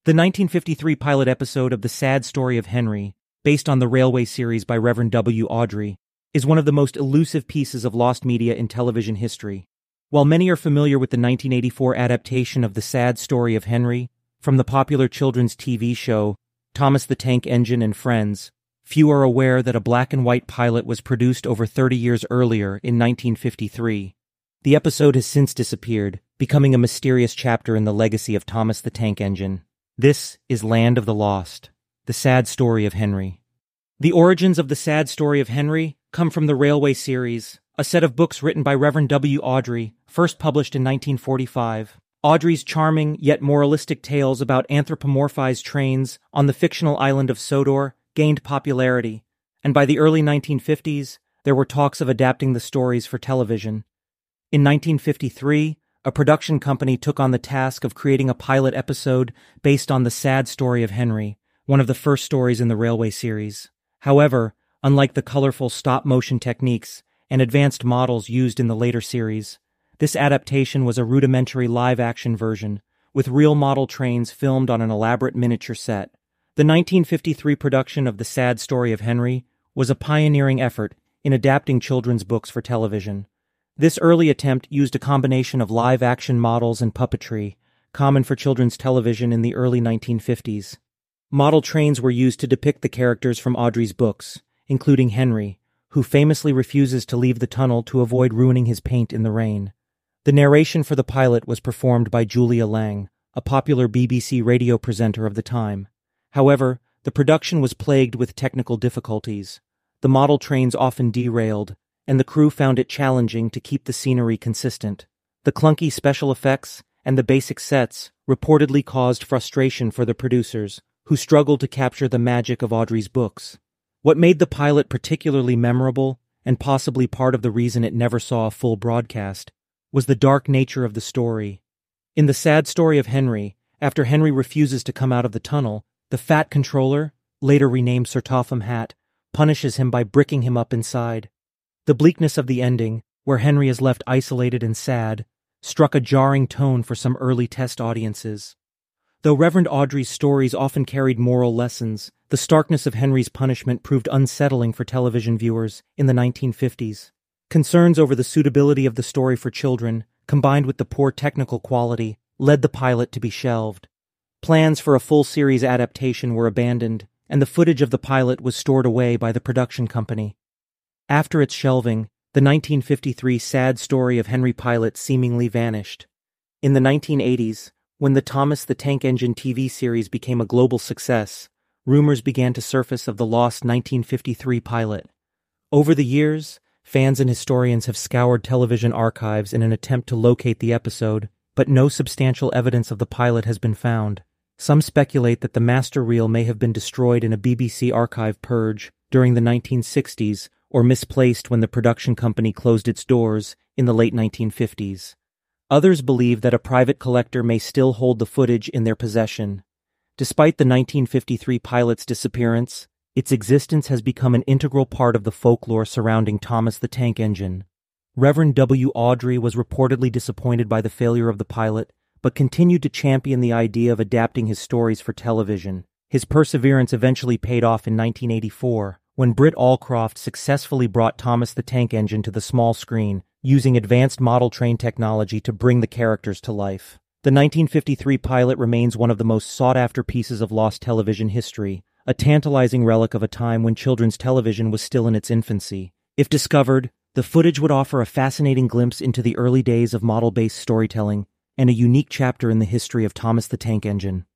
The 1953 pilot episode of The Sad Story of Henry, based on the Railway series by Reverend W. Awdry, is one of the most elusive pieces of lost media in television history. While many are familiar with the 1984 adaptation of The Sad Story of Henry from the popular children's TV show Thomas the Tank Engine and Friends, few are aware that a black-and-white pilot was produced over 30 years earlier in 1953. The episode has since disappeared, becoming a mysterious chapter in the legacy of Thomas the Tank Engine. This is Land of the Lost, The Sad Story of Henry. The origins of The Sad Story of Henry come from the Railway series, a set of books written by Reverend W. Awdry, first published in 1945. Awdry's charming yet moralistic tales about anthropomorphized trains on the fictional island of Sodor gained popularity, and by the early 1950s, there were talks of adapting the stories for television. In 1953, a production company took on the task of creating a pilot episode based on The Sad Story of Henry, one of the first stories in the Railway series. However, unlike the colorful stop-motion techniques and advanced models used in the later series, this adaptation was a rudimentary live-action version, with real model trains filmed on an elaborate miniature set. The 1953 production of The Sad Story of Henry was a pioneering effort in adapting children's books for television. This early attempt used a combination of live-action models and puppetry, common for children's television in the early 1950s. Model trains were used to depict the characters from Awdry's books, including Henry, who famously refuses to leave the tunnel to avoid ruining his paint in the rain. The narration for the pilot was performed by Julia Lang, a popular BBC radio presenter of the time. However, the production was plagued with technical difficulties. The model trains often derailed, and the crew found it challenging to keep the scenery consistent. The clunky special effects and the basic sets reportedly caused frustration for the producers, who struggled to capture the magic of Awdry's books. What made the pilot particularly memorable, and possibly part of the reason it never saw a full broadcast, was the dark nature of the story. In The Sad Story of Henry, after Henry refuses to come out of the tunnel, the Fat Controller, later renamed Sir Topham Hatt, punishes him by bricking him up inside. The bleakness of the ending, where Henry is left isolated and sad, struck a jarring tone for some early test audiences. Though Reverend Awdry's stories often carried moral lessons, the starkness of Henry's punishment proved unsettling for television viewers in the 1950s. Concerns over the suitability of the story for children, combined with the poor technical quality, led the pilot to be shelved. Plans for a full series adaptation were abandoned, and the footage of the pilot was stored away by the production company. After its shelving, the 1953 Sad Story of Henry pilot seemingly vanished. In the 1980s, when the Thomas the Tank Engine TV series became a global success, rumors began to surface of the lost 1953 pilot. Over the years, fans and historians have scoured television archives in an attempt to locate the episode, but no substantial evidence of the pilot has been found. Some speculate that the master reel may have been destroyed in a BBC archive purge during the 1960s or misplaced when the production company closed its doors in the late 1950s. Others believe that a private collector may still hold the footage in their possession. Despite the 1953 pilot's disappearance, its existence has become an integral part of the folklore surrounding Thomas the Tank Engine. Reverend W. Awdry was reportedly disappointed by the failure of the pilot, but continued to champion the idea of adapting his stories for television. His perseverance eventually paid off in 1984, when Britt Allcroft successfully brought Thomas the Tank Engine to the small screen, using advanced model train technology to bring the characters to life. The 1953 pilot remains one of the most sought-after pieces of lost television history, a tantalizing relic of a time when children's television was still in its infancy. If discovered, the footage would offer a fascinating glimpse into the early days of model-based storytelling and a unique chapter in the history of Thomas the Tank Engine.